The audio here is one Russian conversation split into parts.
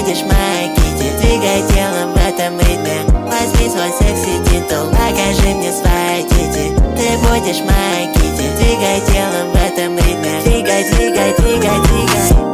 будешь моей Кити. Двигай телом в этом ритме. Возьми свой секси-титул, покажи мне свои тити. Ты будешь моей Кити. Двигай телом в этом ритме. Двигай, двигай, двигай, двигай.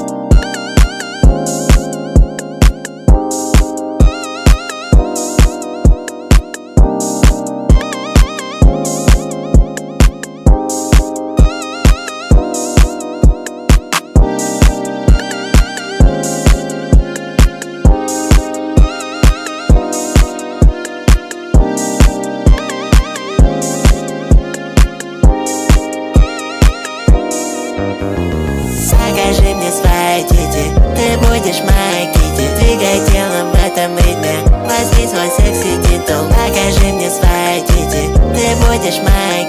Покажи мне свои тити. Ты будешь моей Кити. Двигай телом в этом ритме. Возьми свой секси-титул, покажи мне свои тити. Ты будешь моей